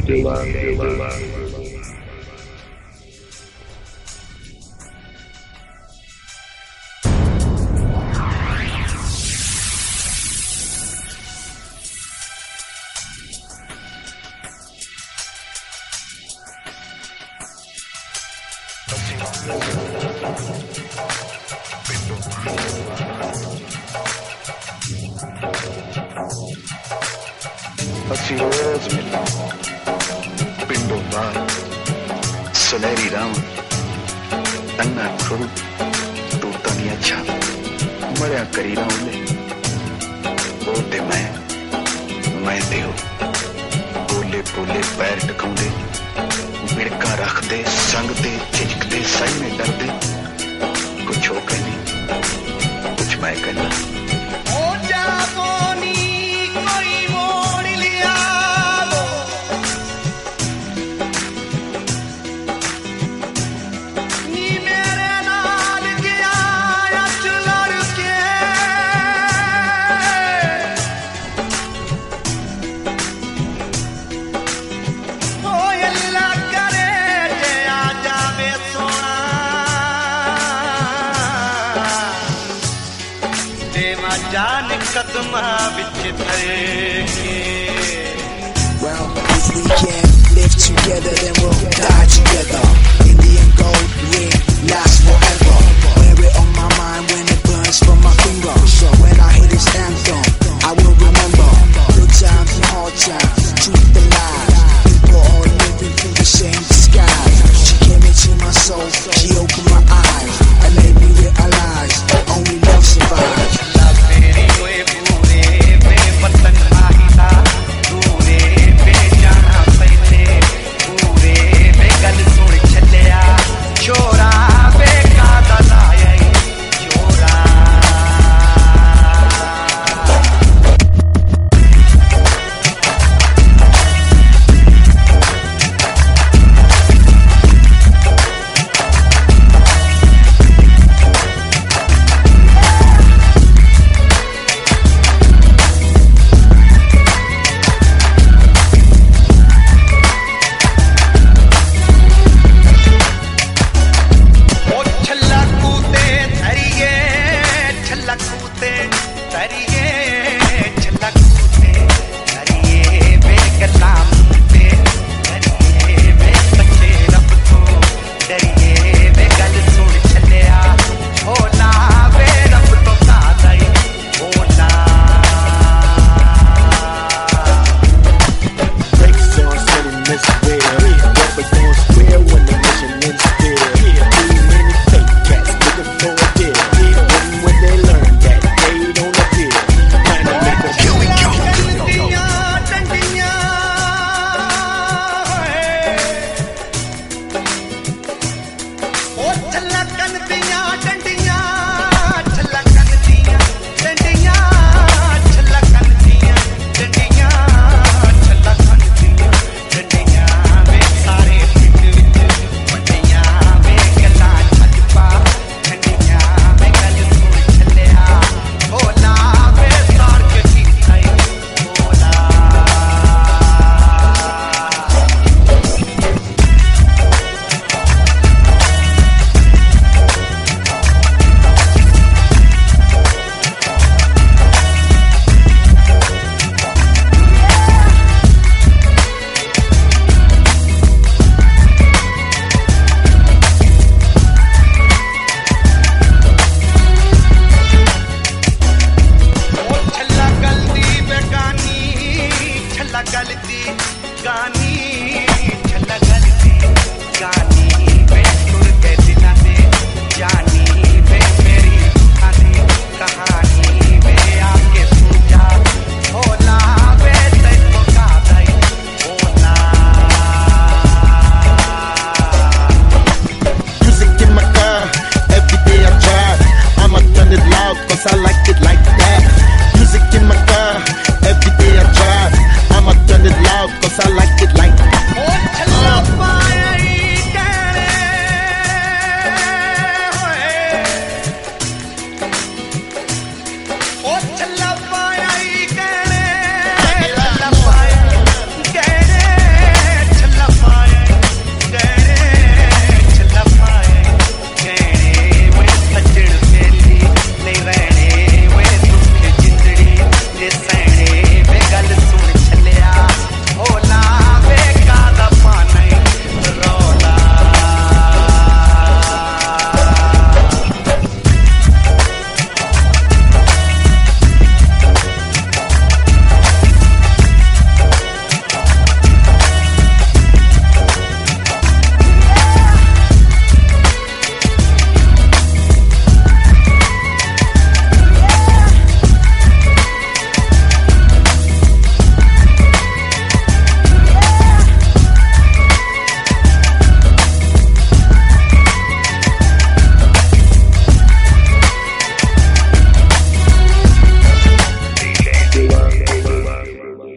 ਅਸੀਂ ਰੋਜ਼ ਮਿਲਾਂ ਪਿੰਡੋਂ ਬਾਹਰ ਸੁਨਹਿਰੀ ਰਾਮ ਅੰਨਾ ਖਰੂ ਤੂਤਾਂ ਦੀਆਂ ਛਾਂ ਮਰਿਆ ਕਰੀ ਰਾਉਂਦੇ ਉਹ ਤੇ ਮੈਂ ਤੇ ਉਹ ਬੋਲੇ ਬੋਲੇ ਪੈਰ ਟਕਾਉਂਦੇ ਵਿੜਕਾ ਰੱਖਦੇ ਸੰਗ ਤੇ ਝਿਜਕਦੇ ਸਾਈਨੇ ਡਰਦੇ ਕੁਛ ਹੋ ਕਹਿੰਦੀ ਕੁਛ ਮੈਂ ਕਹਿੰਦਾ जान कदमा बिच धरे Well, if we can live together, then we'll die together. Indian gold ring lasts forever. Wear it on my mind when it burns from my